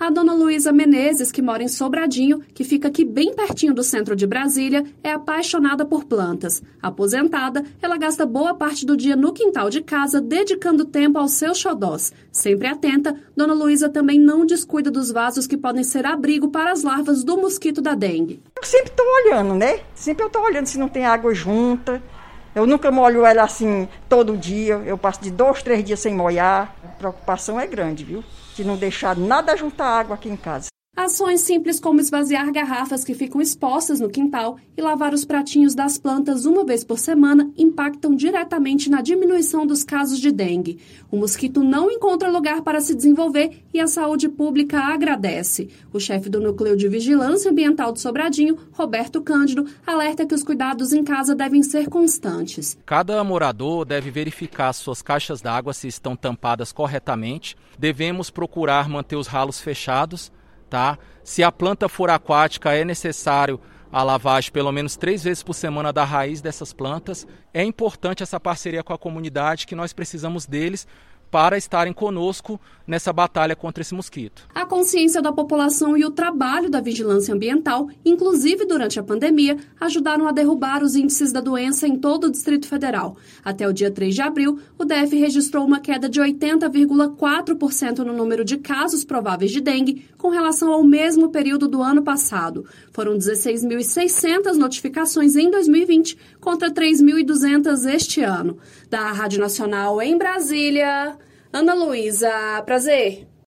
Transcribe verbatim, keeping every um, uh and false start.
A dona Luísa Menezes, que mora em Sobradinho, que fica aqui bem pertinho do centro de Brasília, é apaixonada por plantas. Aposentada, ela gasta boa parte do dia no quintal de casa, dedicando tempo aos seus xodós. Sempre atenta, dona Luísa também não descuida dos vasos que podem ser abrigo para as larvas do mosquito da dengue. Eu sempre estou olhando, né? Sempre eu estou olhando se não tem água junta. Eu nunca molho ela assim todo dia. Eu passo de dois, três dias sem molhar. A preocupação é grande, viu? De não deixar nada juntar água aqui em casa. Ações simples como esvaziar garrafas que ficam expostas no quintal e lavar os pratinhos das plantas uma vez por semana impactam diretamente na diminuição dos casos de dengue. O mosquito não encontra lugar para se desenvolver e a saúde pública agradece. O chefe do Núcleo de Vigilância Ambiental de Sobradinho, Roberto Cândido, alerta que os cuidados em casa devem ser constantes. Cada morador deve verificar suas caixas d'água se estão tampadas corretamente. Devemos procurar manter os ralos fechados. Tá? Se a planta for aquática, é necessário a lavagem pelo menos três vezes por semana da raiz dessas plantas. É importante essa parceria com a comunidade, que nós precisamos deles para estarem conosco nessa batalha contra esse mosquito. A consciência da população e o trabalho da vigilância ambiental, inclusive durante a pandemia, ajudaram a derrubar os índices da doença em todo o Distrito Federal. Até o dia três de abril, o D F registrou uma queda de oitenta vírgula quatro por cento no número de casos prováveis de dengue com relação ao mesmo período do ano passado. Foram dezesseis mil e seiscentas notificações em dois mil e vinte contra três mil e duzentas este ano. Da Rádio Nacional em Brasília, Ana Luísa, prazer.